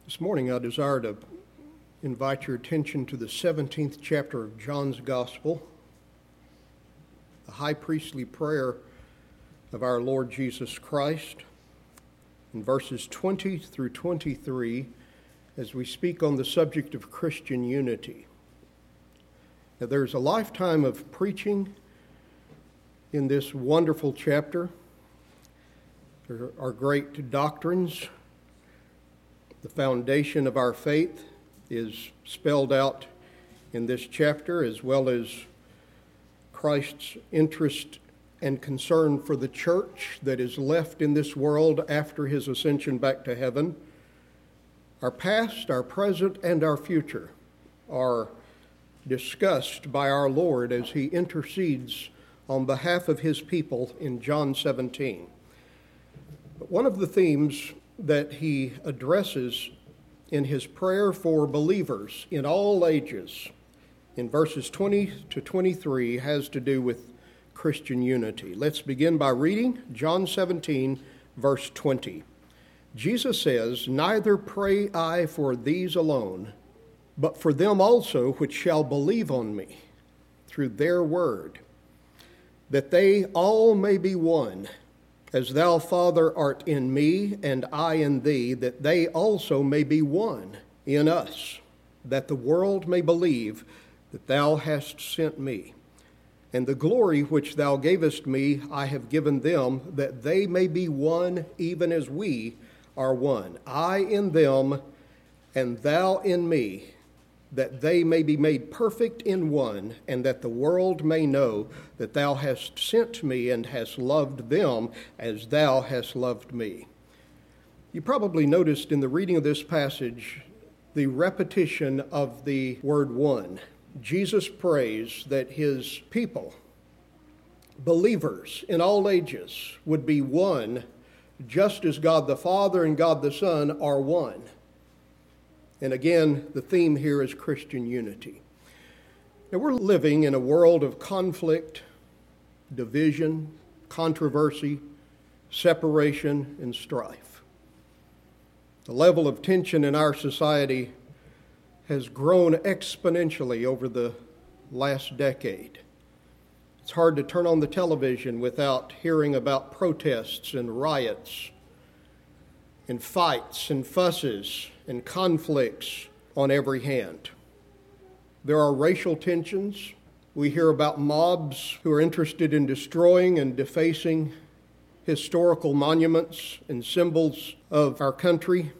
This morning I desire to invite your attention to the 17th chapter of John's Gospel, the high priestly prayer of our Lord Jesus Christ, in verses 20 through 23, as we speak on the subject of Christian unity. Now, there's a lifetime of preaching in this wonderful chapter. There are great doctrines. The foundation of our faith is spelled out in this chapter, as well as Christ's interest and concern for the church that is left in this world after his ascension back to heaven. Our past, our present, and our future are discussed by our Lord as he intercedes on behalf of his people in John 17. But one of the themes that he addresses in his prayer for believers in all ages in verses 20 to 23 has to do with Christian unity. Let's begin by reading John 17, verse 20. Jesus says, "Neither pray I for these alone, but for them also which shall believe on me through their word, that they all may be one, as thou, Father, art in me, and I in thee, that they also may be one in us, that the world may believe that thou hast sent me. And the glory which thou gavest me I have given them, that they may be one even as we are one. I in them, and thou in me, that they may be made perfect in one, and that the world may know that thou hast sent me and hast loved them as thou hast loved me." You probably noticed in the reading of this passage the repetition of the word one. Jesus prays that his people, believers in all ages, would be one, just as God the Father and God the Son are one. And again, the theme here is Christian unity. Now, we're living in a world of conflict, division, controversy, separation, and strife. The level of tension in our society has grown exponentially over the last decade. It's hard to turn on the television without hearing about protests and riots and fights and fusses and conflicts on every hand. There are racial tensions. We hear about mobs who are interested in destroying and defacing historical monuments and symbols of our country.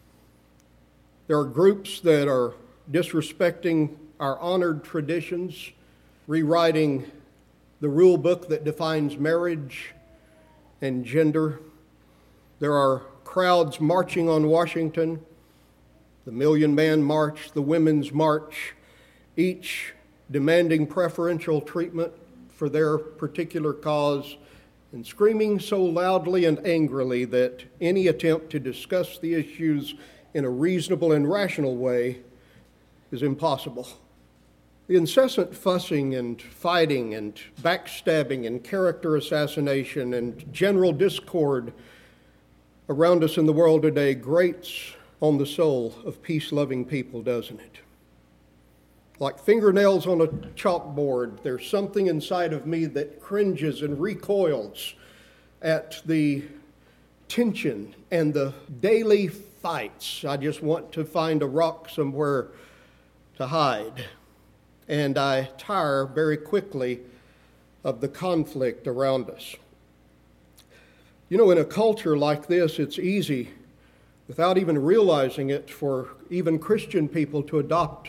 There are groups that are disrespecting our honored traditions, rewriting the rule book that defines marriage and gender. There are crowds marching on Washington, the Million Man March, the Women's March, each demanding preferential treatment for their particular cause and screaming so loudly and angrily that any attempt to discuss the issues in a reasonable and rational way is impossible. The incessant fussing and fighting and backstabbing and character assassination and general discord around us in the world today grates on the soul of peace-loving people, doesn't it? Like fingernails on a chalkboard, there's something inside of me that cringes and recoils at the tension and the daily fights. I just want to find a rock somewhere to hide. And I tire very quickly of the conflict around us. You know, in a culture like this, it's easy, without even realizing it, for even Christian people to adopt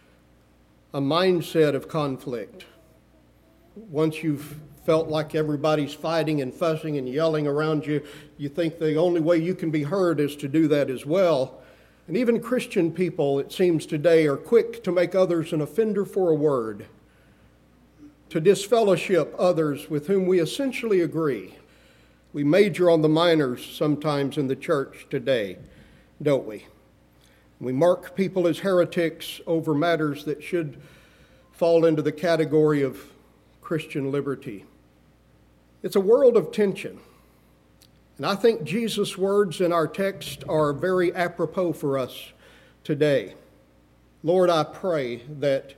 a mindset of conflict. Once you've felt like everybody's fighting and fussing and yelling around you, you think the only way you can be heard is to do that as well. And even Christian people, it seems today, are quick to make others an offender for a word, to disfellowship others with whom we essentially agree. We major on the minors sometimes in the church today, don't we? We mark people as heretics over matters that should fall into the category of Christian liberty. It's a world of tension. And I think Jesus' words in our text are very apropos for us today. Lord, I pray that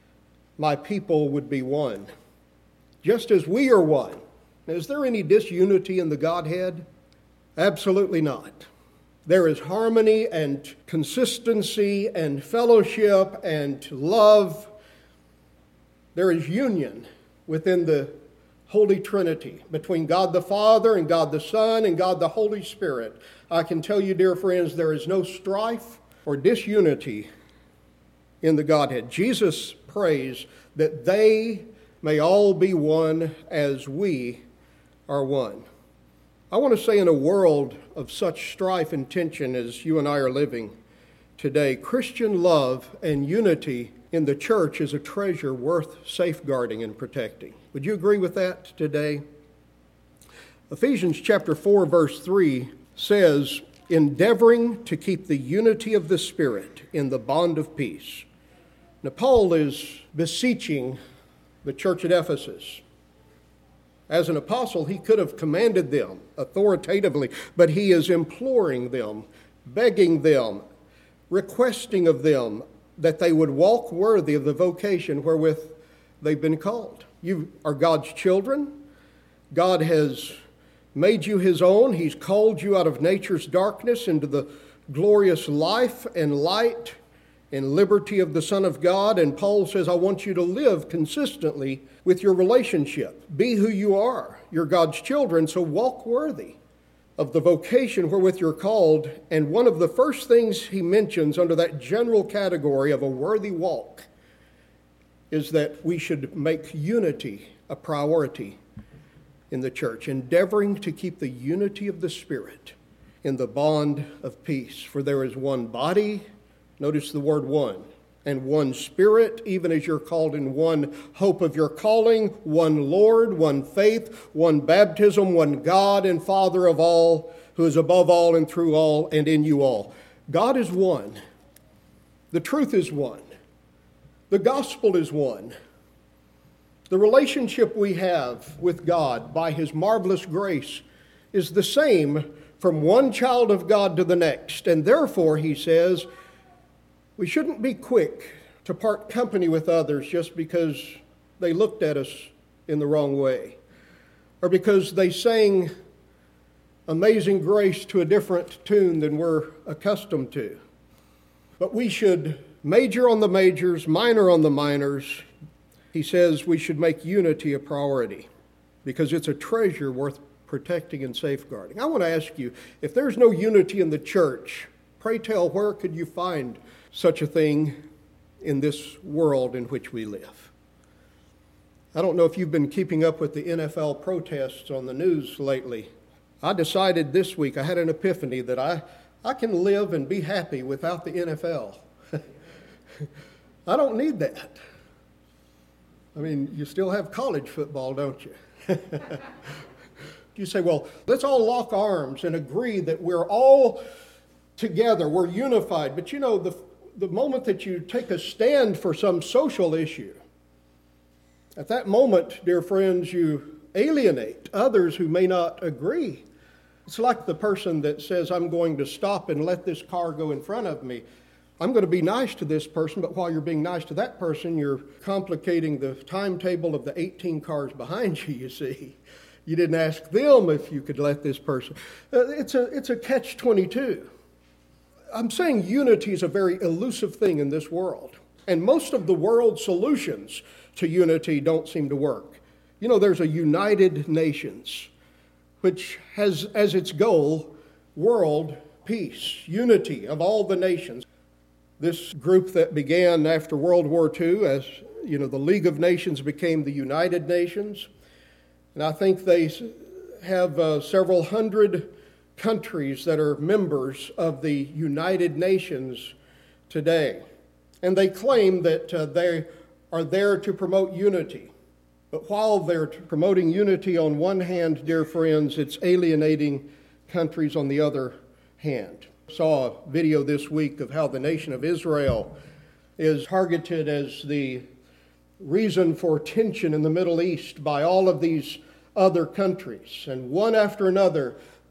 my people would be one, just as we are one. Is there any disunity in the Godhead? Absolutely not. There is harmony and consistency and fellowship and love. There is union within the Holy Trinity between God the Father and God the Son and God the Holy Spirit. I can tell you, dear friends, there is no strife or disunity in the Godhead. Jesus prays that they may all be one as we are one. I want to say, in a world of such strife and tension as you and I are living today, Christian love and unity in the church is a treasure worth safeguarding and protecting. Would you agree with that today? Ephesians chapter 4, verse 3 says, endeavoring to keep the unity of the Spirit in the bond of peace. Now, Paul is beseeching the church at Ephesus. As an apostle, he could have commanded them authoritatively, but he is imploring them, begging them, requesting of them that they would walk worthy of the vocation wherewith they've been called. You are God's children. God has made you his own. He's called you out of nature's darkness into the glorious life and light and liberty of the Son of God. And Paul says, I want you to live consistently with your relationship. Be who you are. You're God's children, so walk worthy of the vocation wherewith you're called. And one of the first things he mentions under that general category of a worthy walk is that we should make unity a priority in the church, endeavoring to keep the unity of the Spirit in the bond of peace. For there is one body, notice the word one, and one Spirit, even as you're called in one hope of your calling, one Lord, one faith, one baptism, one God and Father of all, who is above all and through all and in you all. God is one. The truth is one. The gospel is one. The relationship we have with God by his marvelous grace is the same from one child of God to the next. And therefore, he says, we shouldn't be quick to part company with others just because they looked at us in the wrong way, or because they sang Amazing Grace to a different tune than we're accustomed to. But we should major on the majors, minor on the minors. He says we should make unity a priority because it's a treasure worth protecting and safeguarding. I want to ask you, if there's no unity in the church, pray tell, where could you find such a thing in this world in which we live? I don't know if you've been keeping up with the NFL protests on the news lately. I decided this week, I had an epiphany that I can live and be happy without the NFL. I don't need that. I mean, you still have college football, don't you? You say, well, let's all lock arms and agree that we're all together, we're unified. But you know, the moment that you take a stand for some social issue, at that moment, dear friends, you alienate others who may not agree. It's like the person that says, I'm going to stop and let this car go in front of me. I'm going to be nice to this person, but while you're being nice to that person, you're complicating the timetable of the 18 cars behind you, you see. You didn't ask them if you could let this person. It's a catch-22. I'm saying unity is a very elusive thing in this world. And most of the world's solutions to unity don't seem to work. You know, there's a United Nations, which has as its goal world peace, unity of all the nations. This group that began after World War II, as you know, the League of Nations became the United Nations. And I think they have several hundred countries that are members of the United Nations today. And they claim that they are there to promote unity. But while they're promoting unity on one hand, dear friends, it's alienating countries on the other hand. Saw a video this week of how the nation of Israel is targeted as the reason for tension in the Middle East by all of these other countries. And one after another,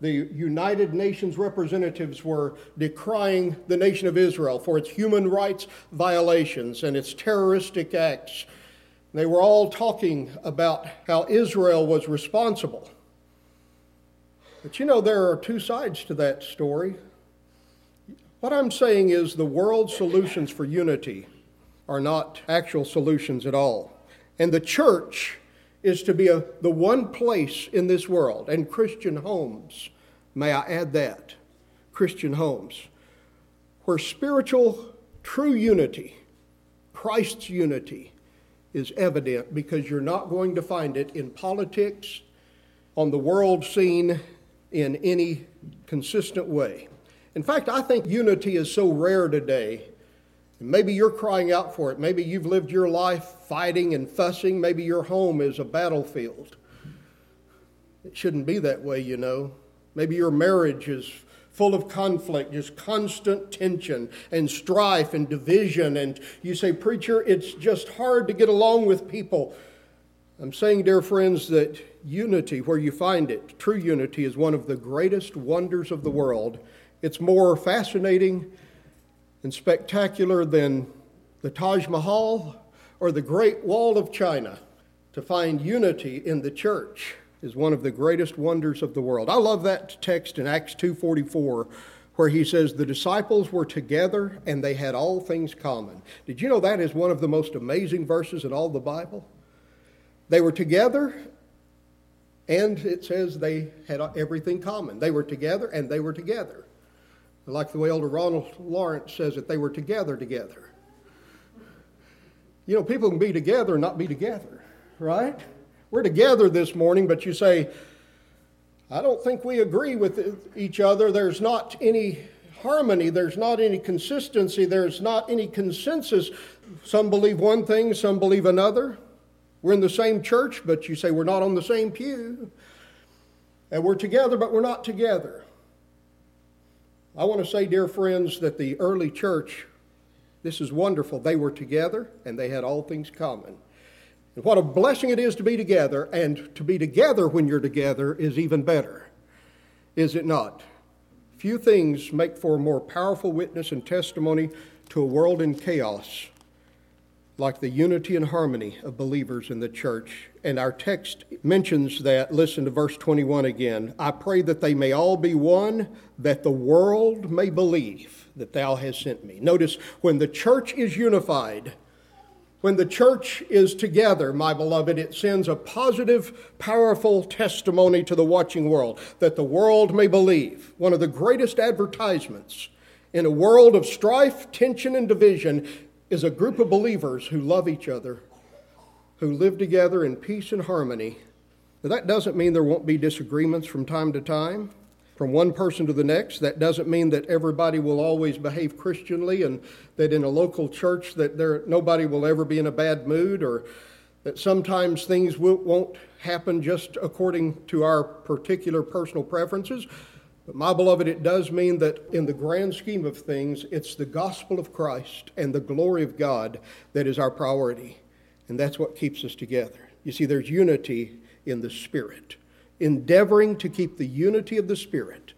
the United Nations representatives were decrying the nation of Israel for its human rights violations and its terroristic acts. They were all talking about how Israel was responsible. But you know, there are two sides to that story. What I'm saying is the world's solutions for unity are not actual solutions at all. And the church is to be the one place in this world, and Christian homes, may I add that, Christian homes, where spiritual true unity, Christ's unity, is evident, because you're not going to find it in politics, on the world scene, in any consistent way. In fact, I think unity is so rare today. Maybe you're crying out for it. Maybe you've lived your life fighting and fussing. Maybe your home is a battlefield. It shouldn't be that way, you know. Maybe your marriage is full of conflict, just constant tension and strife and division. And you say, preacher, it's just hard to get along with people. I'm saying, dear friends, that unity, where you find it, true unity, is one of the greatest wonders of the world. It's more fascinating and spectacular than the Taj Mahal or the Great Wall of China. To find unity in the church is one of the greatest wonders of the world. I love that text in Acts 2:44, where he says, the disciples were together and they had all things common. Did you know that is one of the most amazing verses in all the Bible? They were together, and it says they had everything common. They were together and they were together. Like the way Elder Ronald Lawrence says it, they were together. You know, people can be together and not be together, right? We're together this morning, but you say, I don't think we agree with each other. There's not any harmony. There's not any consistency. There's not any consensus. Some believe one thing, some believe another. We're in the same church, but you say we're not on the same pew. And we're together, but we're not together. I want to say, dear friends, that the early church, this is wonderful. They were together and they had all things common. And what a blessing it is to be together, and to be together when you're together is even better, is it not? Few things make for a more powerful witness and testimony to a world in chaos like the unity and harmony of believers in the church. And our text mentions that. Listen to verse 21 again. I pray that they may all be one, that the world may believe that thou hast sent me. Notice, when the church is unified, when the church is together, my beloved, it sends a positive, powerful testimony to the watching world, that the world may believe. One of the greatest advertisements in a world of strife, tension, and division is a group of believers who love each other, who live together in peace and harmony. Now, that doesn't mean there won't be disagreements from time to time, from one person to the next. That doesn't mean that everybody will always behave Christianly, and that in a local church that nobody will ever be in a bad mood, or that sometimes things won't happen just according to our particular personal preferences. But my beloved, it does mean that in the grand scheme of things, it's the gospel of Christ and the glory of God that is our priority. And that's what keeps us together. You see, there's unity in the Spirit. Endeavoring to keep the unity of the Spirit.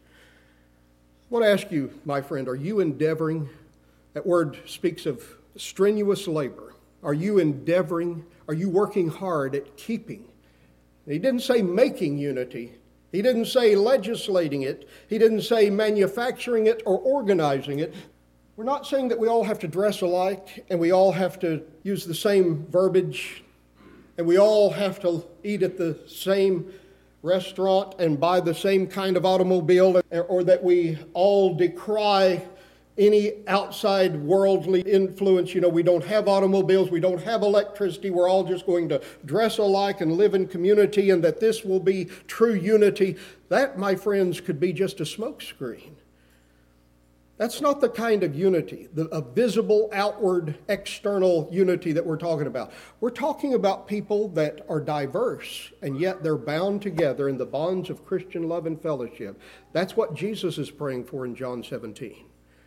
I want to ask you, my friend, are you endeavoring? That word speaks of strenuous labor. Are you endeavoring? Are you working hard at keeping? He didn't say making unity. He didn't say legislating it. He didn't say manufacturing it or organizing it. We're not saying that we all have to dress alike and we all have to use the same verbiage and we all have to eat at the same restaurant and buy the same kind of automobile, or that we all decry any outside worldly influence. You know, we don't have automobiles, we don't have electricity, we're all just going to dress alike and live in community, and that this will be true unity. That, my friends, could be just a smokescreen. That's not the kind of unity, a visible, outward, external unity that we're talking about. We're talking about people that are diverse, and yet they're bound together in the bonds of Christian love and fellowship. That's what Jesus is praying for in John 17.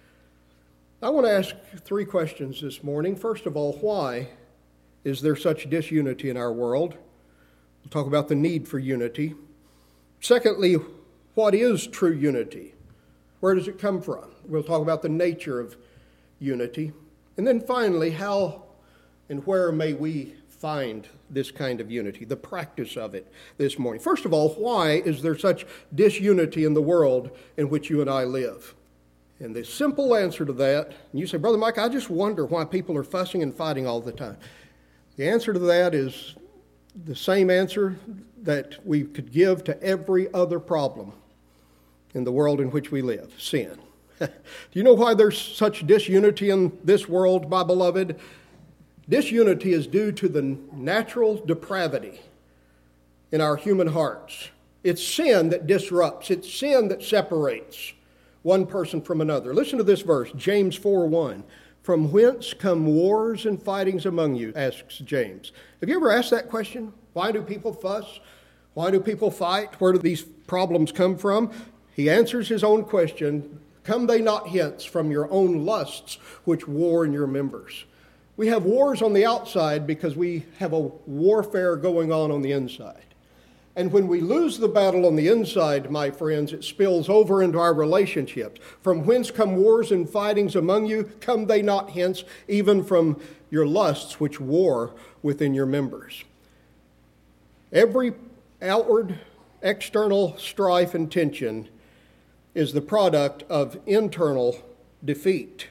I want to ask three questions this morning. First of all, why is there such disunity in our world? We'll talk about the need for unity. Secondly, What is true unity? Where does it come from? We'll talk about the nature of unity. And then finally, how and where may we find this kind of unity, the practice of it this morning? First of all, why is there such disunity in the world in which you and I live? And the simple answer to that, and you say, Brother Mike, I just wonder why people are fussing and fighting all the time. The answer to that is the same answer that we could give to every other problem in the world in which we live: sin. Do you know why there's such disunity in this world, my beloved? Disunity is due to the natural depravity in our human hearts. It's sin that disrupts. It's sin that separates one person from another. Listen to this verse, James 4:1. From whence come wars and fightings among you, asks James. Have you ever asked that question? Why do people fuss? Why do people fight? Where do these problems come from? He answers his own question. Come they not hence from your own lusts which war in your members? We have wars on the outside because we have a warfare going on the inside. And when we lose the battle on the inside, my friends, it spills over into our relationships. From whence come wars and fightings among you? Come they not hence, even from your lusts which war within your members? Every outward, external strife and tension is the product of internal defeat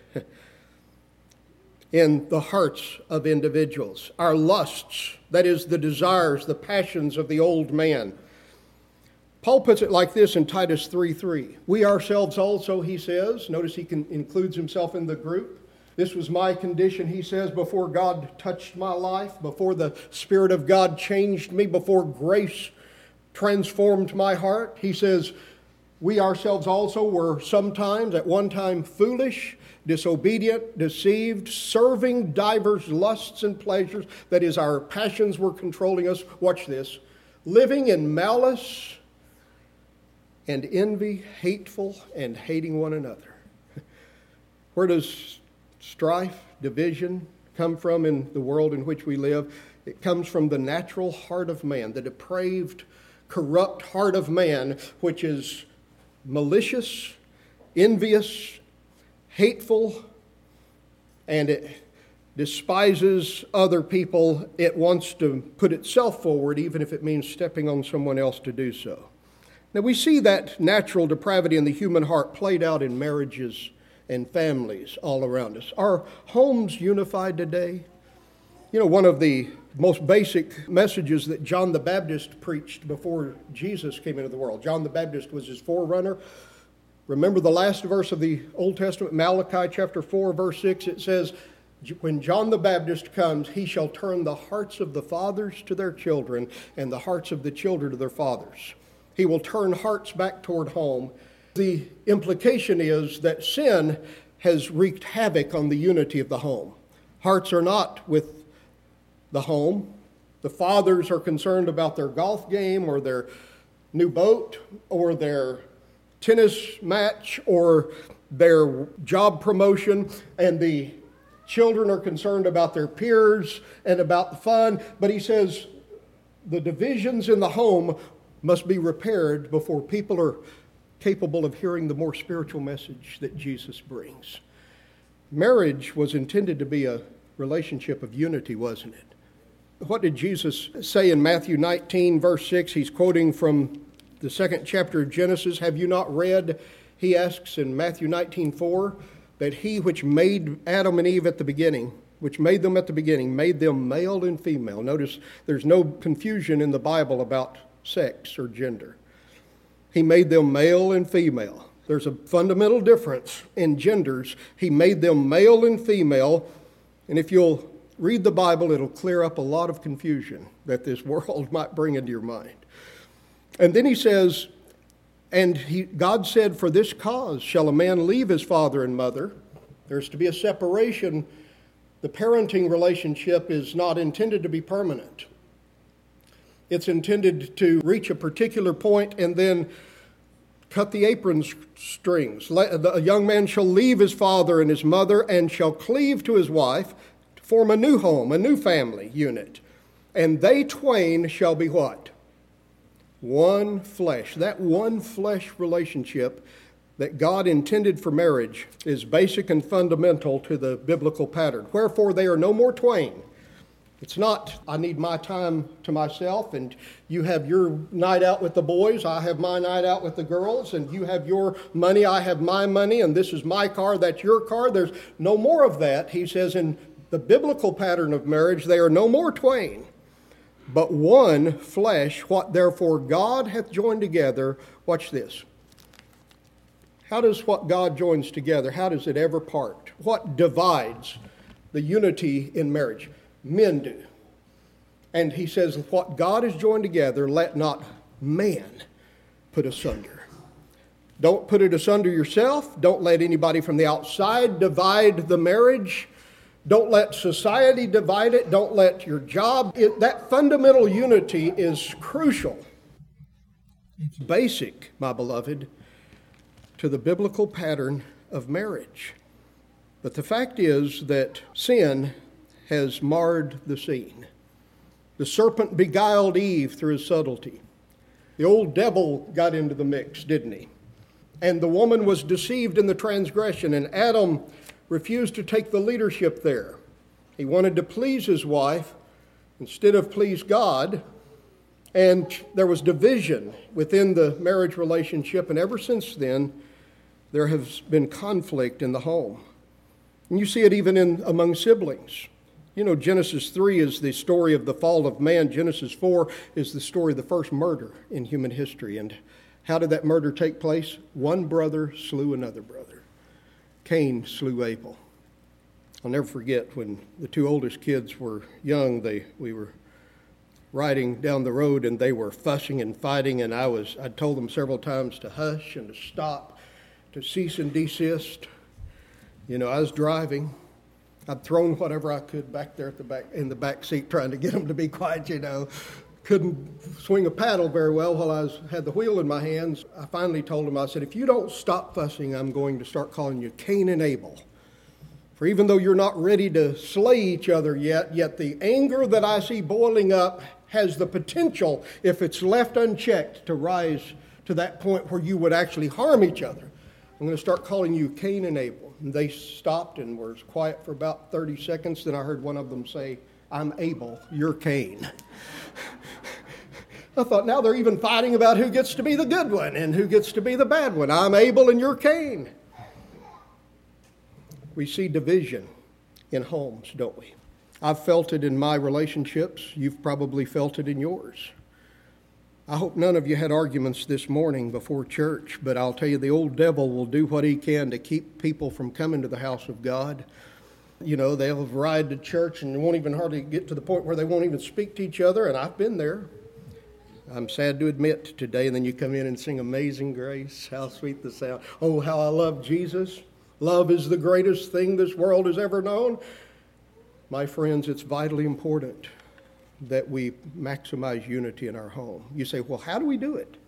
in the hearts of individuals. Our lusts, that is, the desires, the passions of the old man. Paul puts it like this in Titus 3:3. We ourselves also, he says, notice he includes himself in the group. This was my condition, he says, before God touched my life, before the Spirit of God changed me, before grace transformed my heart. He says, we ourselves also were sometimes, at one time, foolish, disobedient, deceived, serving divers lusts and pleasures. That is, our passions were controlling us. Watch this. Living in malice and envy, hateful and hating one another. Where does strife, division come from in the world in which we live? It comes from the natural heart of man, the depraved, corrupt heart of man, which is malicious, envious, hateful, and it despises other people. It wants to put itself forward, even if it means stepping on someone else to do so. Now, we see that natural depravity in the human heart played out in marriages and families all around us. Are homes unified today? You know, one of the most basic messages that John the Baptist preached before Jesus came into the world. John the Baptist was his forerunner. Remember the last verse of the Old Testament, Malachi chapter 4, verse 6, it says, when John the Baptist comes, he shall turn the hearts of the fathers to their children and the hearts of the children to their fathers. He will turn hearts back toward home. The implication is that sin has wreaked havoc on the unity of the home. Hearts are not with the home. The fathers are concerned about their golf game or their new boat or their tennis match or their job promotion, and the children are concerned about their peers and about the fun. But he says the divisions in the home must be repaired before people are capable of hearing the more spiritual message that Jesus brings. Marriage was intended to be a relationship of unity, wasn't it? What did Jesus say in Matthew 19, verse 6? He's quoting from the second chapter of Genesis. Have you not read, he asks in Matthew 19:4, that he which made Adam and Eve at the beginning, which made them at the beginning, made them male and female. Notice there's no confusion in the Bible about sex or gender. He made them male and female. There's a fundamental difference in genders. He made them male and female. And if you'll read the Bible, it'll clear up a lot of confusion that this world might bring into your mind. And then he says, God said, for this cause shall a man leave his father and mother. There's to be a separation. The parenting relationship is not intended to be permanent. It's intended to reach a particular point and then cut the apron strings. A young man shall leave his father and his mother and shall cleave to his wife to form a new home, a new family unit. And they twain shall be what? One flesh. That one flesh relationship that God intended for marriage is basic and fundamental to the biblical pattern. Wherefore they are no more twain. It's not, I need my time to myself, and you have your night out with the boys, I have my night out with the girls, and you have your money, I have my money, and this is my car, that's your car. There's no more of that. He says in the biblical pattern of marriage, they are no more twain, but one flesh. What therefore God hath joined together, watch this. How does what God joins together, how does it ever part? What divides the unity in marriage? Men do. And he says, what God has joined together, let not man put asunder. Don't put it asunder yourself. Don't let anybody from the outside divide the marriage. Don't let society divide it. Don't let your job. That fundamental unity is crucial. It's basic, my beloved, to the biblical pattern of marriage. But the fact is that sin has marred the scene. The serpent beguiled Eve through his subtlety. The old devil got into the mix, didn't he? And the woman was deceived in the transgression, and Adam refused to take the leadership there. He wanted to please his wife instead of please God, and there was division within the marriage relationship, and ever since then, there has been conflict in the home. And you see it even among siblings. You know, Genesis 3 is the story of the fall of man. Genesis 4 is the story of the first murder in human history. And how did that murder take place? One brother slew another brother. Cain slew Abel. I'll never forget when the two oldest kids were young, we were riding down the road and they were fussing and fighting, and I told them several times to hush and to stop, to cease and desist. You know, I was driving. I'd thrown whatever I could back there in the back seat trying to get them to be quiet, you know. Couldn't swing a paddle very well while I had the wheel in my hands. I finally told them, I said, if you don't stop fussing, I'm going to start calling you Cain and Abel. For even though you're not ready to slay each other yet the anger that I see boiling up has the potential, if it's left unchecked, to rise to that point where you would actually harm each other. I'm going to start calling you Cain and Abel. And they stopped and were quiet for about 30 seconds. Then I heard one of them say, I'm Abel, you're Cain. I thought, now they're even fighting about who gets to be the good one and who gets to be the bad one. I'm Abel and you're Cain. We see division in homes, don't we? I've felt it in my relationships. You've probably felt it in yours. I hope none of you had arguments this morning before church, but I'll tell you, the old devil will do what he can to keep people from coming to the house of God. You know, they'll ride to church and won't even hardly get to the point where they won't even speak to each other, and I've been there. I'm sad to admit today, and then you come in and sing Amazing Grace, how sweet the sound. Oh, how I love Jesus. Love is the greatest thing this world has ever known. My friends, it's vitally important that we maximize unity in our home. You say, well, how do we do it?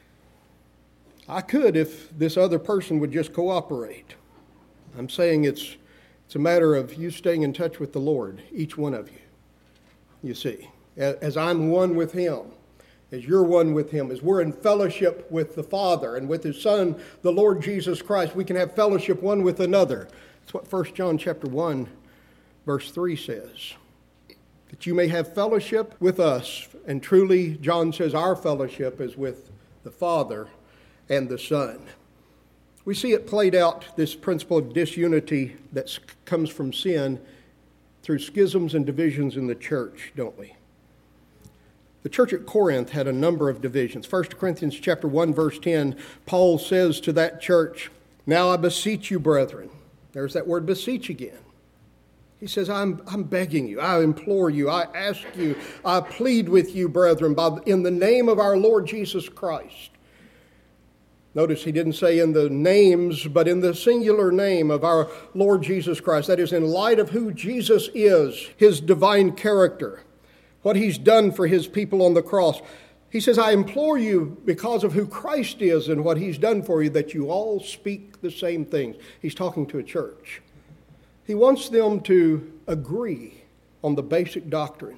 I could if this other person would just cooperate. I'm saying it's a matter of you staying in touch with the Lord, each one of you. You see, as I'm one with Him, as you're one with Him, as we're in fellowship with the Father and with His Son, the Lord Jesus Christ, we can have fellowship one with another. That's what 1 John chapter 1, verse 3 says. That you may have fellowship with us. And truly, John says our fellowship is with the Father and the Son. We see it played out, this principle of disunity that comes from sin, through schisms and divisions in the church, don't we? The church at Corinth had a number of divisions. 1 Corinthians chapter 1, verse 10, Paul says to that church, now I beseech you, brethren. There's that word beseech again. He says, I'm begging you, I implore you, I ask you, I plead with you, brethren, in the name of our Lord Jesus Christ. Notice he didn't say in the names, but in the singular name of our Lord Jesus Christ. That is, in light of who Jesus is, His divine character, what He's done for His people on the cross. He says, I implore you, because of who Christ is and what He's done for you, that you all speak the same things. He's talking to a church. He wants them to agree on the basic doctrines,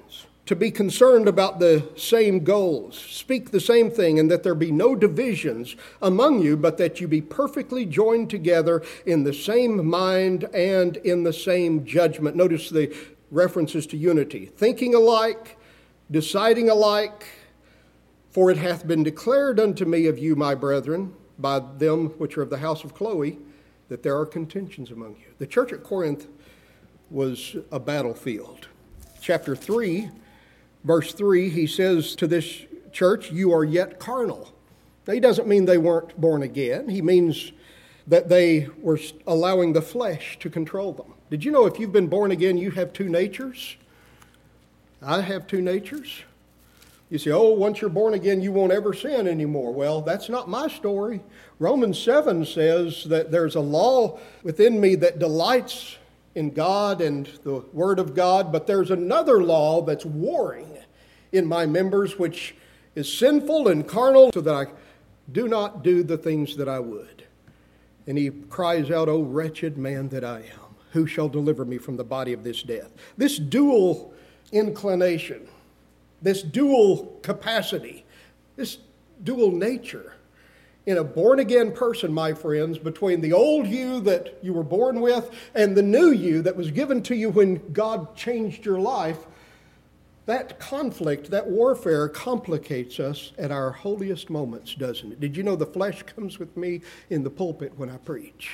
to be concerned about the same goals, speak the same thing, and that there be no divisions among you, but that you be perfectly joined together in the same mind and in the same judgment. Notice the references to unity. Thinking alike, deciding alike, for it hath been declared unto me of you, my brethren, by them which are of the house of Chloe, that there are contentions among you. The church at Corinth was a battlefield. Chapter 3, verse 3, he says to this church, you are yet carnal. Now, he doesn't mean they weren't born again. He means that they were allowing the flesh to control them. Did you know if you've been born again, you have two natures? I have two natures. You say, oh, once you're born again, you won't ever sin anymore. Well, that's not my story. Romans 7 says that there's a law within me that delights in God and the Word of God, but there's another law that's warring in my members, which is sinful and carnal, so that I do not do the things that I would. And he cries out, O wretched man that I am, who shall deliver me from the body of this death? This dual inclination, this dual capacity, this dual nature in a born-again person, my friends, between the old you that you were born with and the new you that was given to you when God changed your life, that conflict, that warfare complicates us at our holiest moments, doesn't it? Did you know the flesh comes with me in the pulpit when I preach?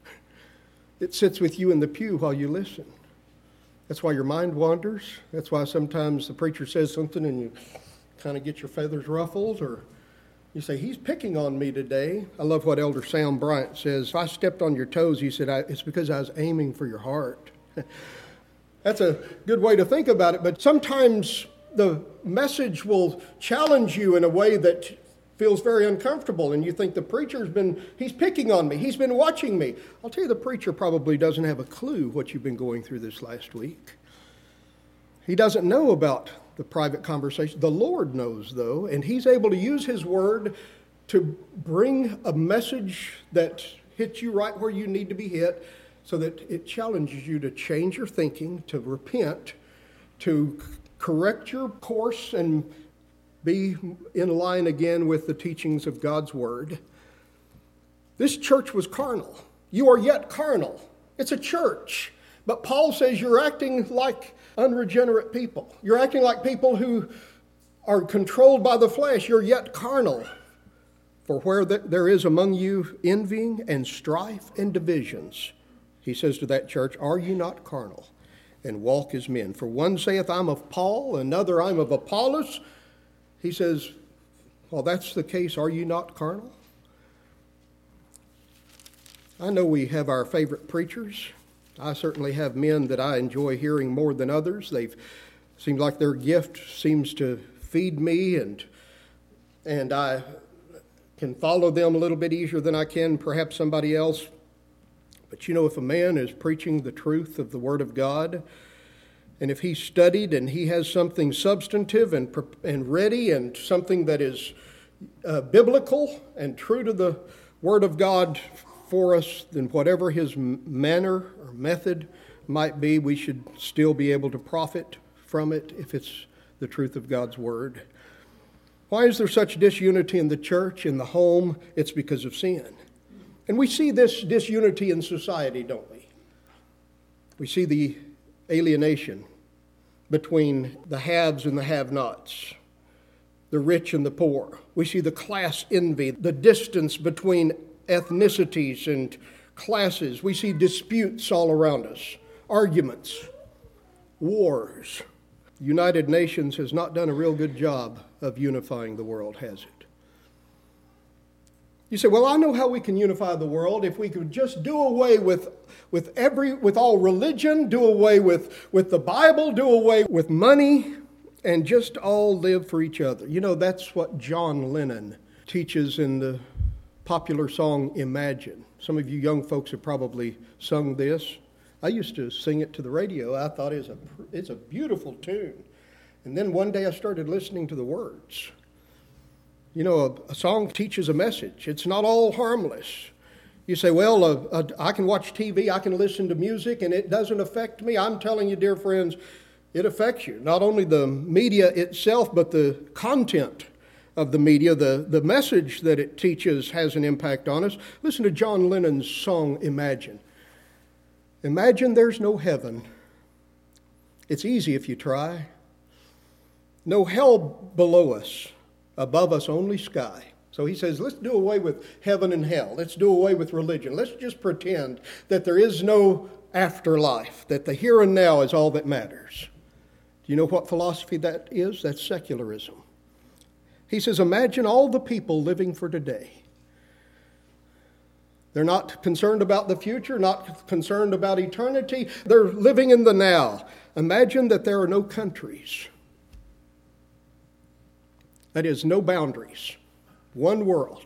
It sits with you in the pew while you listen. That's why your mind wanders. That's why sometimes the preacher says something and you kind of get your feathers ruffled, or you say, he's picking on me today. I love what Elder Sam Bryant says. If I stepped on your toes, he said, it's because I was aiming for your heart. That's a good way to think about it, but sometimes the message will challenge you in a way that feels very uncomfortable, and you think he's picking on me, he's been watching me. I'll tell you, the preacher probably doesn't have a clue what you've been going through this last week. He doesn't know about the private conversation. The Lord knows, though, and he's able to use his word to bring a message that hits you right where you need to be hit, so that it challenges you to change your thinking, to repent, to correct your course, and be in line again with the teachings of God's word. This church was carnal. You are yet carnal. It's a church. But Paul says you're acting like unregenerate people. You're acting like people who are controlled by the flesh. You're yet carnal. For where there is among you envying and strife and divisions, he says to that church, are you not carnal and walk as men? For one saith, I'm of Paul, another, I'm of Apollos. He says, well, that's the case. Are you not carnal? I know we have our favorite preachers. I certainly have men that I enjoy hearing more than others. They've seemed like their gift seems to feed me, and I can follow them a little bit easier than I can perhaps somebody else. But you know, if a man is preaching the truth of the Word of God, and if he's studied and he has something substantive and ready and something that is biblical and true to the Word of God for us, then whatever his manner or method might be, we should still be able to profit from it if it's the truth of God's Word. Why is there such disunity in the church, in the home? It's because of sin. And we see this disunity in society, don't we? We see the alienation between the haves and the have-nots, the rich and the poor. We see the class envy, the distance between ethnicities and classes. We see disputes all around us, arguments, wars. The United Nations has not done a real good job of unifying the world, has it? You say, well, I know how we can unify the world if we could just do away with all religion, do away with the Bible, do away with money, and just all live for each other. You know, that's what John Lennon teaches in the popular song Imagine. Some of you young folks have probably sung this. I used to sing it to the radio. I thought it's a beautiful tune. And then one day I started listening to the words. You know, a song teaches a message. It's not all harmless. You say, well, I can watch TV, I can listen to music, and it doesn't affect me. I'm telling you, dear friends, It affects you. Not only the media itself, but the content of the media, the message that it teaches has an impact on us. Listen to John Lennon's song, Imagine. Imagine there's no heaven. It's easy if you try. No hell below us, above us only sky. So he says, let's do away with heaven and hell. Let's do away with religion. Let's just pretend that there is no afterlife, that the here and now is all that matters. Do you know what philosophy that is? That's secularism. He says, imagine all the people living for today. They're not concerned about the future, not concerned about eternity. They're living in the now. Imagine that there are no countries. That is, no boundaries. One world.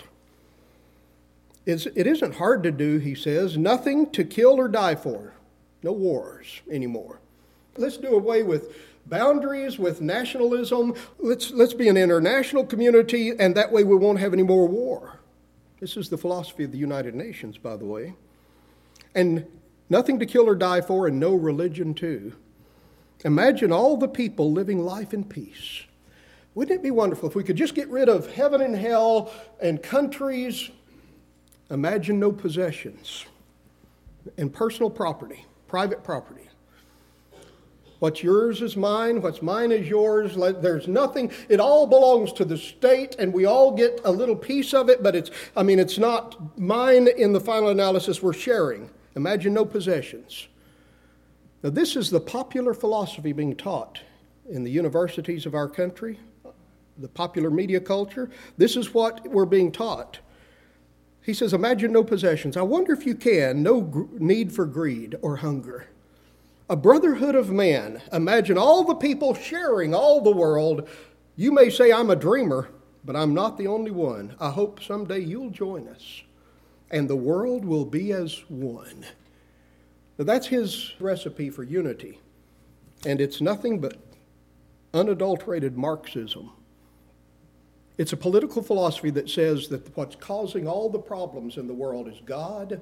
It isn't hard to do, he says. Nothing to kill or die for. No wars anymore. Let's do away with boundaries, with nationalism. Let's be an international community, and that way we won't have any more war. This is the philosophy of the United Nations, by the way. And nothing to kill or die for, and no religion too. Imagine all the people living life in peace. Wouldn't it be wonderful if we could just get rid of heaven and hell and countries? Imagine no possessions and personal property, private property. What's yours is mine. What's mine is yours. There's nothing. It all belongs to the state, and we all get a little piece of it, but it's not mine in the final analysis. We're sharing. Imagine no possessions. Now, this is the popular philosophy being taught in the universities of our country, the popular media culture. This is what we're being taught. He says, imagine no possessions. I wonder if you can. No need for greed or hunger. A brotherhood of man. Imagine all the people sharing all the world. You may say I'm a dreamer, but I'm not the only one. I hope someday you'll join us, and the world will be as one. Now, that's his recipe for unity, and it's nothing but unadulterated Marxism. It's a political philosophy that says that what's causing all the problems in the world is God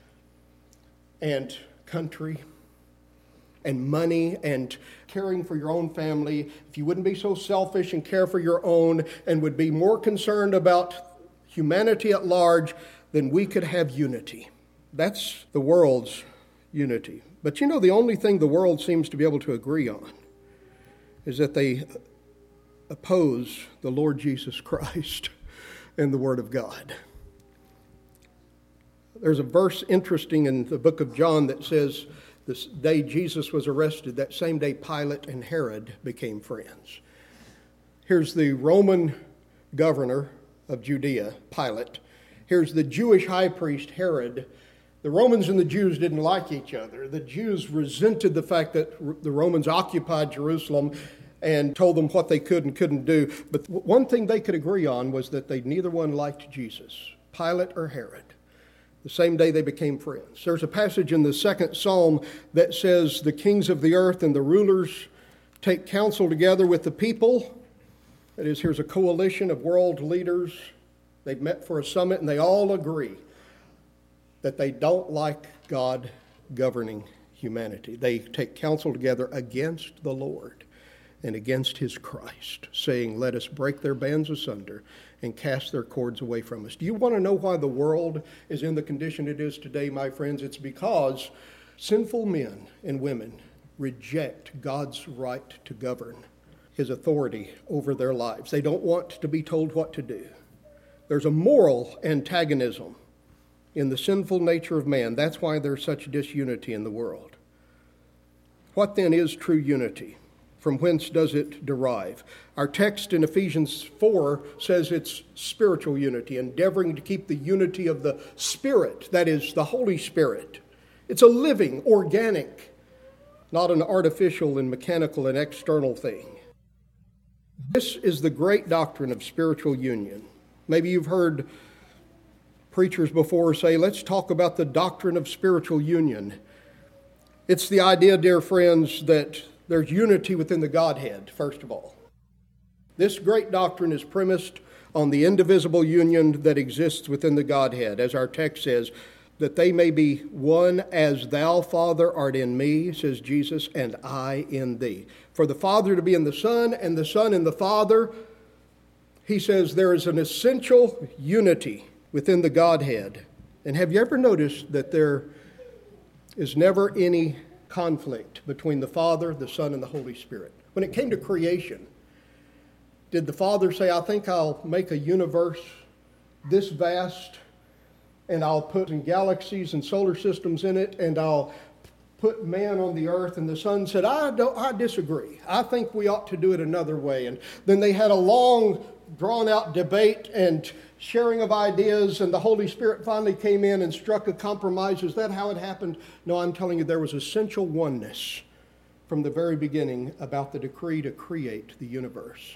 and country and money and caring for your own family. If you wouldn't be so selfish and care for your own and would be more concerned about humanity at large, then we could have unity. That's the world's unity. But you know, the only thing the world seems to be able to agree on is that they oppose the Lord Jesus Christ and the Word of God. There's a verse interesting in the book of John that says, this day Jesus was arrested, that same day Pilate and Herod became friends. Here's the Roman governor of Judea, Pilate. Here's the Jewish high priest, Herod. The Romans and the Jews didn't like each other. The Jews resented the fact that the Romans occupied Jerusalem and told them what they could and couldn't do. But one thing they could agree on was that neither one liked Jesus, Pilate or Herod. The same day they became friends. There's a passage in the 2nd Psalm that says the kings of the earth and the rulers take counsel together with the people. That is, here's a coalition of world leaders. They've met for a summit and they all agree that they don't like God governing humanity. They take counsel together against the Lord and against his Christ, saying, let us break their bands asunder and cast their cords away from us. Do you want to know why the world is in the condition it is today, my friends? It's because sinful men and women reject God's right to govern, his authority over their lives. They don't want to be told what to do. There's a moral antagonism in the sinful nature of man. That's why there's such disunity in the world. What then is true unity? From whence does it derive? Our text in Ephesians 4 says it's spiritual unity, endeavoring to keep the unity of the Spirit, that is, the Holy Spirit. It's a living, organic, not an artificial and mechanical and external thing. This is the great doctrine of spiritual union. Maybe you've heard preachers before say, let's talk about the doctrine of spiritual union. It's the idea, dear friends, that there's unity within the Godhead, first of all. This great doctrine is premised on the indivisible union that exists within the Godhead. As our text says, that they may be one as thou, Father, art in me, says Jesus, and I in thee. For the Father to be in the Son and the Son in the Father, he says there is an essential unity within the Godhead. And have you ever noticed that there is never any conflict between the Father, the Son, and the Holy Spirit? When it came to creation, did the Father say, I think I'll make a universe this vast, and I'll put some galaxies and solar systems in it, and I'll put man on the earth? And the Son said, I disagree. I think we ought to do it another way. And then they had a long, drawn-out debate and sharing of ideas, and the Holy Spirit finally came in and struck a compromise. Is that how it happened? No, I'm telling you, there was essential oneness from the very beginning about the decree to create the universe.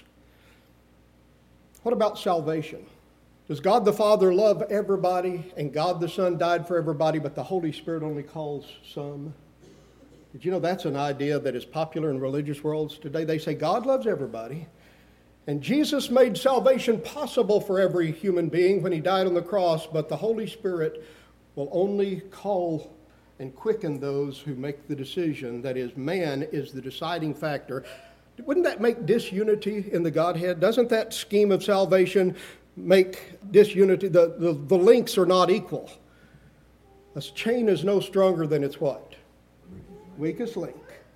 What about salvation? Does God the Father love everybody, and God the Son died for everybody, but the Holy Spirit only calls some? Did you know that's an idea that is popular in religious worlds today? They say God loves everybody, and Jesus made salvation possible for every human being when he died on the cross, but the Holy Spirit will only call and quicken those who make the decision. That is, man is the deciding factor. Wouldn't that make disunity in the Godhead? Doesn't that scheme of salvation make disunity? The links are not equal. A chain is no stronger than its what? Weakest link.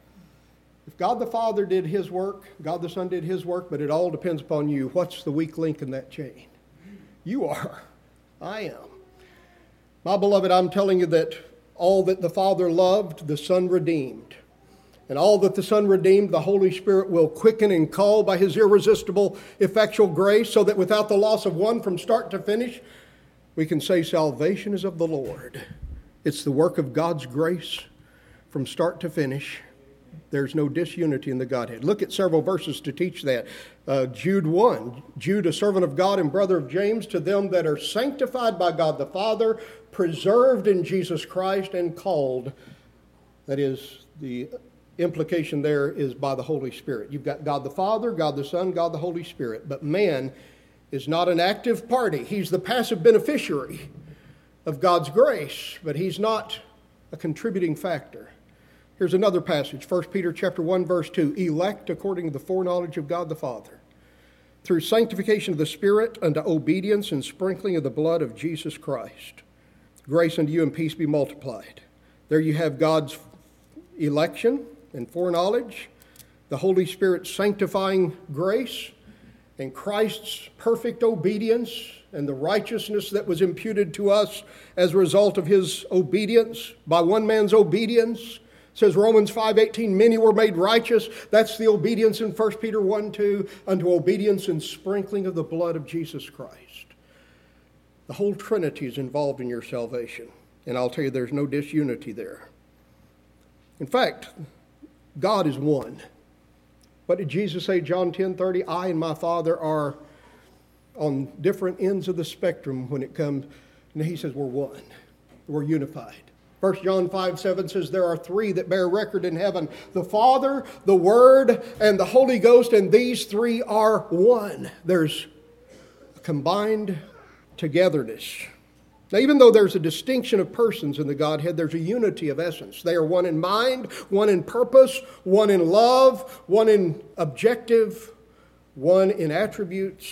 If God the Father did his work, God the Son did his work, but it all depends upon you. What's the weak link in that chain? You are. I am. My beloved, I'm telling you that all that the Father loved, the Son redeemed. And all that the Son redeemed, the Holy Spirit will quicken and call by his irresistible, effectual grace, so that without the loss of one from start to finish, we can say salvation is of the Lord. It's the work of God's grace from start to finish. There's no disunity in the Godhead. Look at several verses to teach that. Jude 1, Jude, a servant of God and brother of James, to them that are sanctified by God the Father, preserved in Jesus Christ, and called. That is, the implication there is by the Holy Spirit. You've got God the Father, God the Son, God the Holy Spirit. But man is not an active party. He's the passive beneficiary of God's grace, but he's not a contributing factor. Here's another passage, 1 Peter chapter 1, verse 2. Elect according to the foreknowledge of God the Father, through sanctification of the Spirit unto obedience and sprinkling of the blood of Jesus Christ. Grace unto you and peace be multiplied. There you have God's election and foreknowledge, the Holy Spirit's sanctifying grace, and Christ's perfect obedience and the righteousness that was imputed to us as a result of his obedience. By one man's obedience, says Romans 5:18, many were made righteous. That's the obedience in 1 Peter 1:2, unto obedience and sprinkling of the blood of Jesus Christ. The whole Trinity is involved in your salvation. And I'll tell you, there's no disunity there. In fact, God is one. What did Jesus say, John 10:30? I and my Father are on different ends of the spectrum when it comes. And he says we're one. We're unified. 1 John 5:7 says there are three that bear record in heaven: the Father, the Word, and the Holy Ghost, and these three are one. There's a combined togetherness. Now, even though there's a distinction of persons in the Godhead, there's a unity of essence. They are one in mind, one in purpose, one in love, one in objective, one in attributes.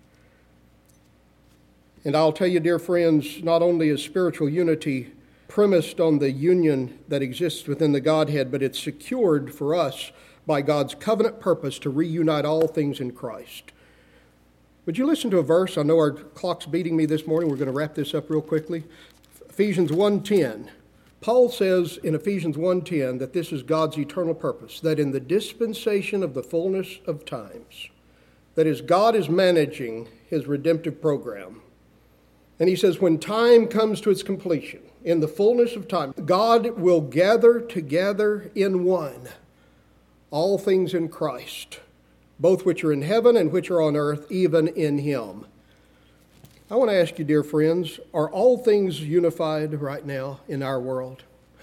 And I'll tell you, dear friends, not only is spiritual unity premised on the union that exists within the Godhead, but it's secured for us by God's covenant purpose to reunite all things in Christ. Would you listen to a verse? I know our clock's beating me this morning. We're going to wrap this up real quickly. Ephesians 1:10. Paul says in Ephesians 1:10 that this is God's eternal purpose, that in the dispensation of the fullness of times, that is, God is managing his redemptive program. And he says when time comes to its completion, in the fullness of time, God will gather together in one all things in Christ, both which are in heaven and which are on earth, even in him. I want to ask you, dear friends, are all things unified right now in our world?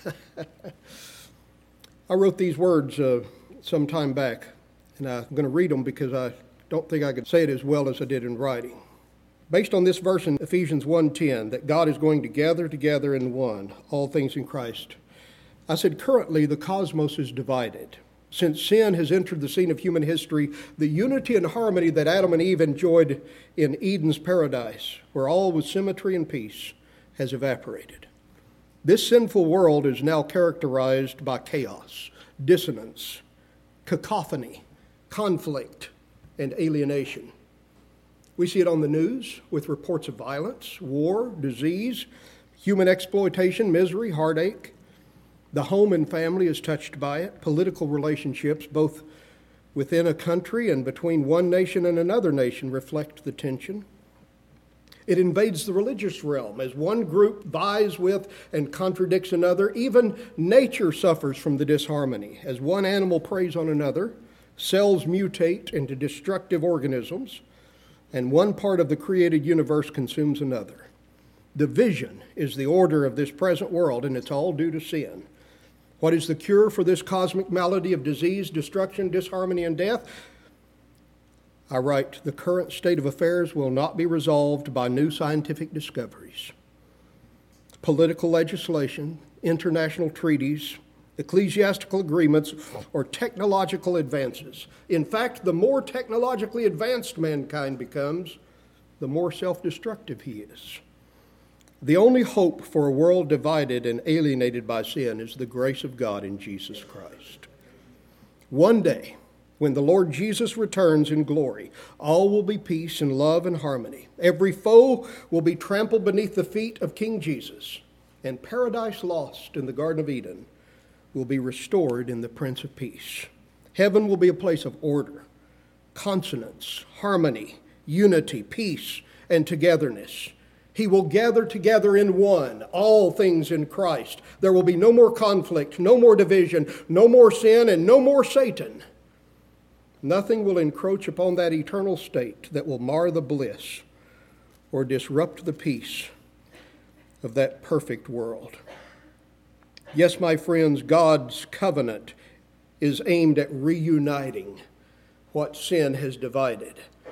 I wrote these words some time back, and I'm going to read them because I don't think I could say it as well as I did in writing. Based on this verse in Ephesians 1:10, that God is going to gather together in one all things in Christ, I said currently the cosmos is divided. Since sin has entered the scene of human history, the unity and harmony that Adam and Eve enjoyed in Eden's paradise, where all was symmetry and peace, has evaporated. This sinful world is now characterized by chaos, dissonance, cacophony, conflict, and alienation. We see it on the news with reports of violence, war, disease, human exploitation, misery, heartache. The home and family is touched by it. Political relationships, both within a country and between one nation and another nation, reflect the tension. It invades the religious realm as one group vies with and contradicts another. Even nature suffers from the disharmony as one animal preys on another, cells mutate into destructive organisms, and one part of the created universe consumes another. Division is the order of this present world, and it's all due to sin. What is the cure for this cosmic malady of disease, destruction, disharmony, and death? I write, the current state of affairs will not be resolved by new scientific discoveries. Political legislation, international treaties, ecclesiastical agreements, or technological advances. In fact, the more technologically advanced mankind becomes, the more self-destructive he is. The only hope for a world divided and alienated by sin is the grace of God in Jesus Christ. One day, when the Lord Jesus returns in glory, all will be peace and love and harmony. Every foe will be trampled beneath the feet of King Jesus, and paradise lost in the Garden of Eden will be restored in the Prince of Peace. Heaven will be a place of order, consonance, harmony, unity, peace, and togetherness. He will gather together in one all things in Christ. There will be no more conflict, no more division, no more sin, and no more Satan. Nothing will encroach upon that eternal state that will mar the bliss or disrupt the peace of that perfect world. Yes, my friends, God's covenant is aimed at reuniting what sin has divided.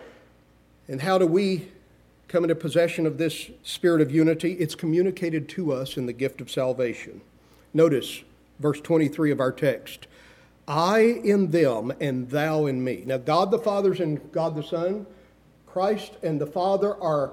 And how do we come into possession of this spirit of unity? It's communicated to us in the gift of salvation. Notice verse 23 of our text. I in them and thou in me. Now God the Father's in God the Son. Christ and the Father are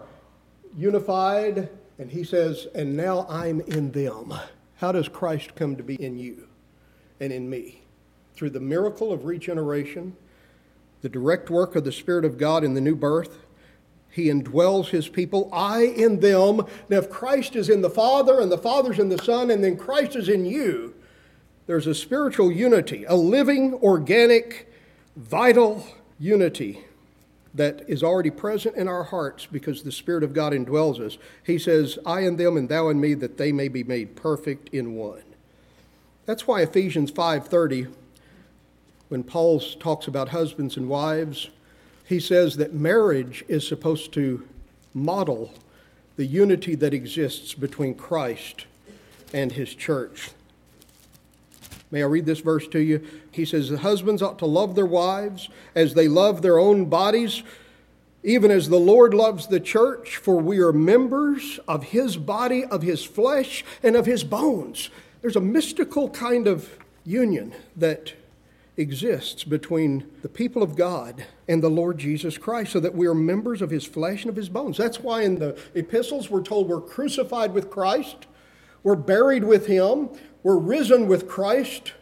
unified. And he says, and now I'm in them. How does Christ come to be in you and in me? Through the miracle of regeneration, the direct work of the Spirit of God in the new birth. He indwells his people, I in them. Now if Christ is in the Father and the Father's in the Son and then Christ is in you, there's a spiritual unity, a living, organic, vital unity that is already present in our hearts because the Spirit of God indwells us. He says, I in them and thou in me, that they may be made perfect in one. That's why Ephesians 5:30, when Paul talks about husbands and wives, he says that marriage is supposed to model the unity that exists between Christ and his church. May I read this verse to you? He says, the husbands ought to love their wives as they love their own bodies, even as the Lord loves the church, for we are members of his body, of his flesh, and of his bones. There's a mystical kind of union that exists between the people of God and the Lord Jesus Christ, so that we are members of his flesh and of his bones. That's why in the epistles we're told we're crucified with Christ, we're buried with him, we're risen with Christ,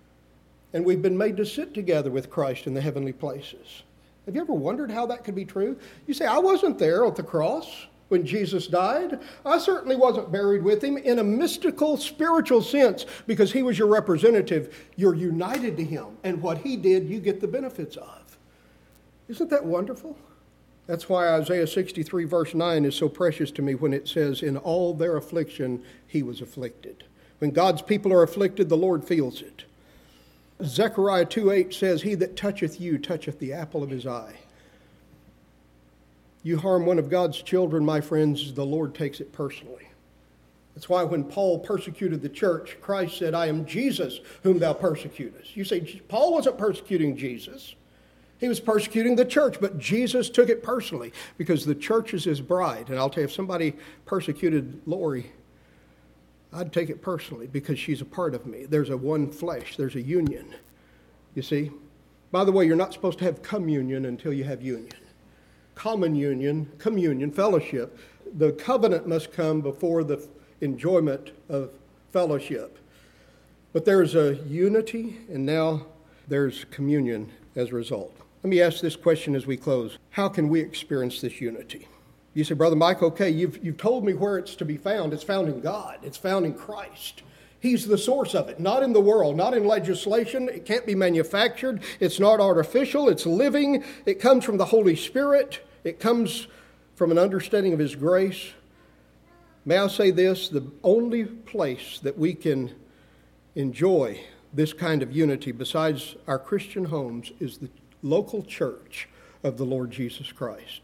and we've been made to sit together with Christ in the heavenly places. Have you ever wondered how that could be true? You say, I wasn't there at the cross when Jesus died. I certainly wasn't buried with him in a mystical, spiritual sense, because he was your representative. You're united to him, and what he did, you get the benefits of. Isn't that wonderful? That's why Isaiah 63 verse 9 is so precious to me when it says, in all their affliction, he was afflicted. When God's people are afflicted, the Lord feels it. Zechariah 2:8 says, he that toucheth you toucheth the apple of his eye. You harm one of God's children, my friends, the Lord takes it personally. That's why when Paul persecuted the church, Christ said, I am Jesus whom thou persecutest. You say, Paul wasn't persecuting Jesus. He was persecuting the church, but Jesus took it personally because the church is his bride. And I'll tell you, if somebody persecuted Lori, I'd take it personally because she's a part of me. There's a one flesh. There's a union, you see. By the way, you're not supposed to have communion until you have union. Common union, communion, fellowship. The covenant must come before the enjoyment of fellowship. But there's a unity, and now there's communion as a result. Let me ask this question as we close. How can we experience this unity? You say, Brother Mike, okay, you've told me where it's to be found. It's found in God. It's found in Christ. He's the source of it, not in the world, not in legislation. It can't be manufactured. It's not artificial. It's living. It comes from the Holy Spirit. It comes from an understanding of His grace. May I say this? The only place that we can enjoy this kind of unity besides our Christian homes is the local church of the Lord Jesus Christ.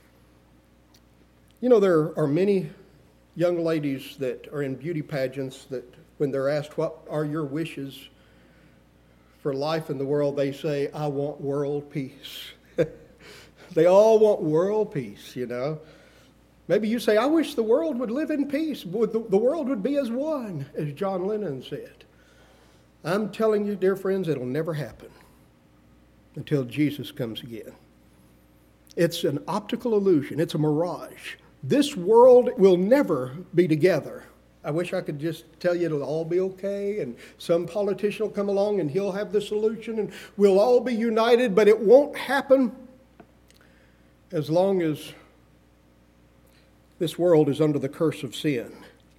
You know, there are many young ladies that are in beauty pageants that when they're asked, what are your wishes for life in the world, they say, I want world peace. They all want world peace, you know. Maybe you say, I wish the world would live in peace. The world would be as one, as John Lennon said. I'm telling you, dear friends, it'll never happen until Jesus comes again. It's an optical illusion. It's a mirage. This world will never be together. I wish I could just tell you it'll all be okay and some politician will come along and he'll have the solution and we'll all be united, but it won't happen as long as this world is under the curse of sin.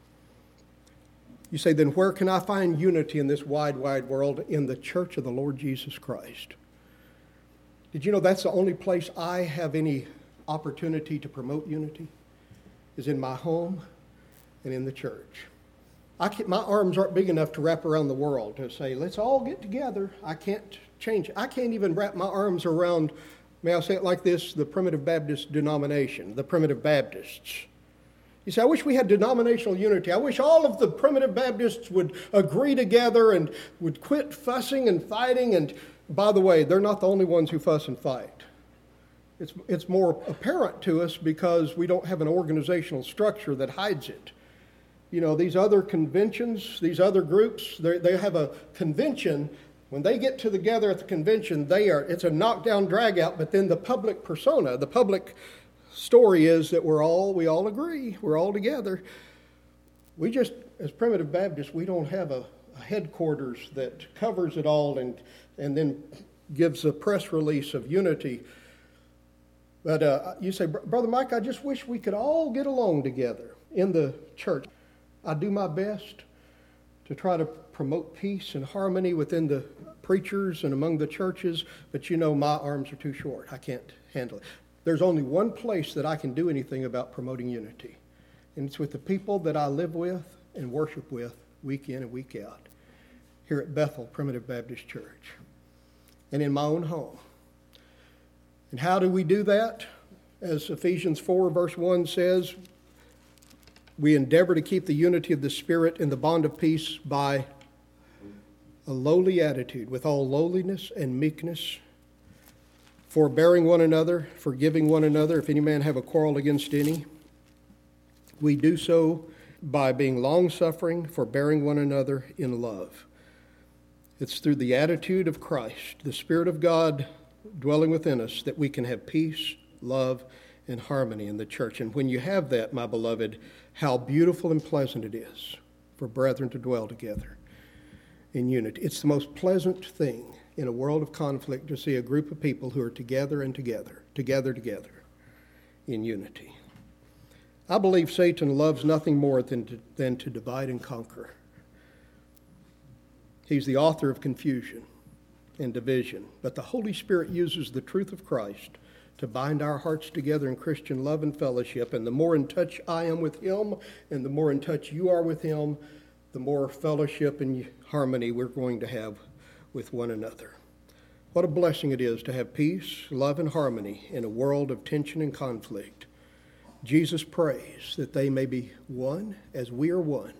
You say, then where can I find unity in this wide, wide world? In the church of the Lord Jesus Christ. Did you know that's the only place I have any opportunity to promote unity? Is in my home and in the church. My arms aren't big enough to wrap around the world to say, let's all get together. I can't change it. I can't even wrap my arms around, may I say it like this, the Primitive Baptist denomination, the Primitive Baptists. You say, I wish we had denominational unity. I wish all of the Primitive Baptists would agree together and would quit fussing and fighting. And by the way, they're not the only ones who fuss and fight. It's more apparent to us because we don't have an organizational structure that hides it. You know, these other conventions, these other groups, they have a convention. When they get together at the convention, it's a knockdown, drag out, but then the public persona, the public story is that we all agree, we're all together. We just, as Primitive Baptists, we don't have a headquarters that covers it all and then gives a press release of unity. But you say, Brother Mike, I just wish we could all get along together in the church. I do my best to try to promote peace and harmony within the preachers and among the churches, but you know my arms are too short. I can't handle it. There's only one place that I can do anything about promoting unity, and it's with the people that I live with and worship with week in and week out here at Bethel Primitive Baptist Church and in my own home. And how do we do that? As Ephesians 4 verse 1 says, we endeavor to keep the unity of the Spirit in the bond of peace by a lowly attitude, with all lowliness and meekness, forbearing one another, forgiving one another, if any man have a quarrel against any. We do so by being long-suffering, forbearing one another in love. It's through the attitude of Christ, the Spirit of God dwelling within us, that we can have peace, love, and harmony in the church. And when you have that, my beloved, how beautiful and pleasant it is for brethren to dwell together in unity. It's the most pleasant thing in a world of conflict to see a group of people who are together and together in unity. I believe Satan loves nothing more than to divide and conquer. He's the author of confusion and division, but the Holy Spirit uses the truth of Christ to bind our hearts together in Christian love and fellowship. And the more in touch I am with Him, and the more in touch you are with Him, the more fellowship and harmony we're going to have with one another. What a blessing it is to have peace, love, and harmony in a world of tension and conflict. Jesus prays that they may be one as we are one.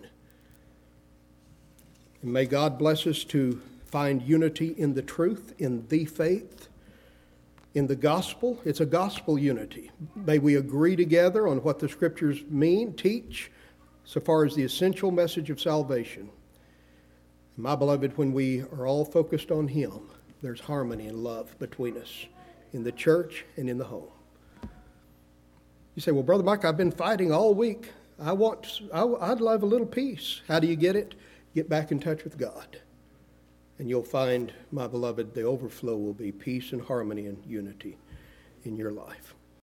And may God bless us to find unity in the truth, in the faith, In the gospel, it's a gospel unity. May we agree together on what the Scriptures mean, teach, so far as the essential message of salvation. My beloved, when we are all focused on Him, there's harmony and love between us in the church and in the home. You say, well, Brother Mike, I've been fighting all week. I'd love a little peace. How do you get it? Get back in touch with God. And you'll find, my beloved, the overflow will be peace and harmony and unity in your life.